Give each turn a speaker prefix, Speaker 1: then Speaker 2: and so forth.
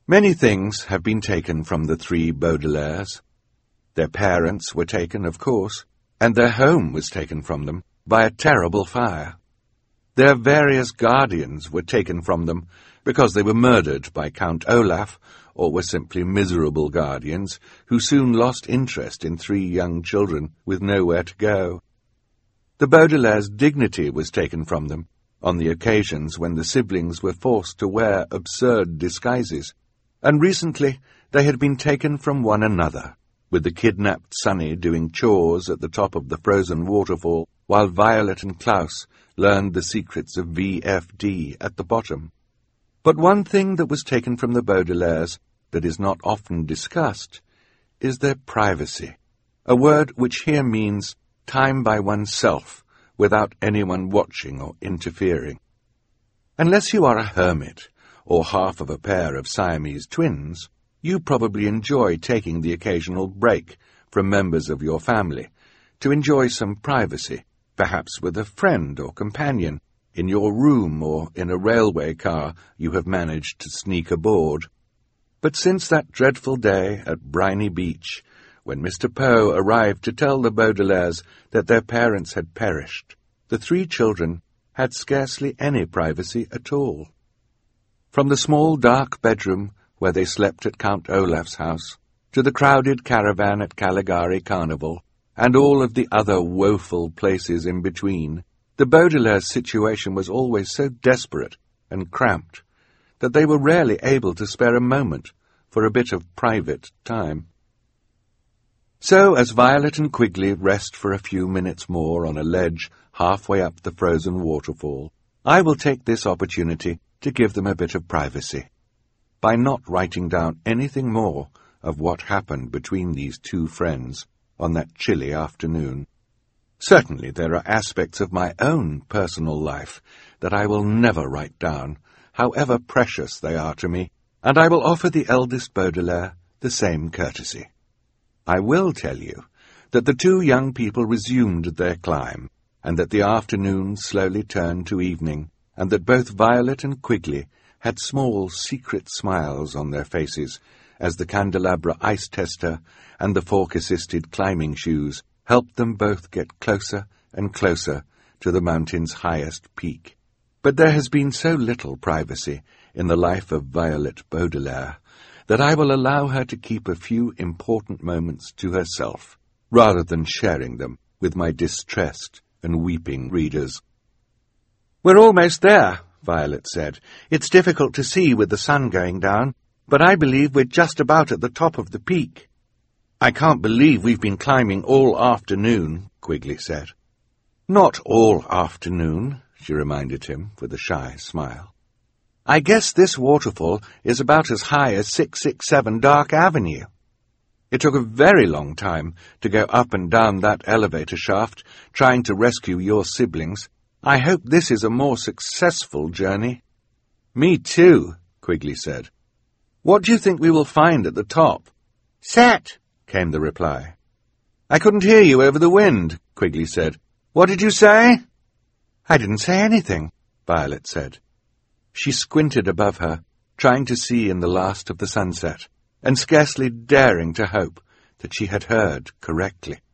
Speaker 1: Many things have been taken from the three Baudelaires. Their parents were taken, of course, and their home was taken from them by a terrible fire. Their various guardians were taken from them because they were murdered by Count Olaf, or were simply miserable guardians who soon lost interest in three young children with nowhere to go. The Baudelaire's dignity was taken from them on the occasions when the siblings were forced to wear absurd disguises, and recently they had been taken from one another, with the kidnapped Sonny doing chores at the top of the frozen waterfall, while Violet and Klaus learned the secrets of VFD at the bottom. But one thing that was taken from the Baudelaires that is not often discussed is their privacy, a word which here means time by oneself, without anyone watching or interfering. Unless you are a hermit, or half of a pair of Siamese twins, you probably enjoy taking the occasional break from members of your family to enjoy some privacy, perhaps with a friend or companion, in your room or in a railway car you have managed to sneak aboard. But since that dreadful day at Briny Beach, when Mr. Poe arrived to tell the Baudelaires that their parents had perished, the three children had scarcely any privacy at all. From the small dark bedroom where they slept at Count Olaf's house, to the crowded caravan at Caligari Carnival, and all of the other woeful places in between, the Baudelaires' situation was always so desperate and cramped that they were rarely able to spare a moment for a bit of private time. So, as Violet and Quigley rest for a few minutes more on a ledge halfway up the frozen waterfall, I will take this opportunity to give them a bit of privacy, by not writing down anything more of what happened between these two friends on that chilly afternoon. Certainly there are aspects of my own personal life that I will never write down, however precious they are to me, and I will offer the eldest Baudelaire the same courtesy. I will tell you that the two young people resumed their climb, and that the afternoon slowly turned to evening, and that both Violet and Quigley had small secret smiles on their faces as the candelabra ice tester and the fork-assisted climbing shoes helped them both get closer and closer to the mountain's highest peak. But there has been so little privacy in the life of Violet Baudelaire that I will allow her to keep a few important moments to herself, rather than sharing them with my distressed and weeping readers. "We're almost there," Violet said. "It's difficult to see with the sun going down, but I believe we're just about at the top of the peak." "I can't believe we've been climbing all afternoon," Quigley said. "Not all afternoon," she reminded him with a shy smile. "I guess this waterfall is about as high as 667 Dark Avenue. It took a very long time to go up and down that elevator shaft trying to rescue your siblings. I hope this is a more successful journey." "Me too," Quigley said. "What do you think we will find at the top?" "Set," came the reply. "I couldn't hear you over the wind," Quigley said. "What did you say?" "I didn't say anything," Violet said. She squinted above her, trying to see in the last of the sunset, and scarcely daring to hope that she had heard correctly.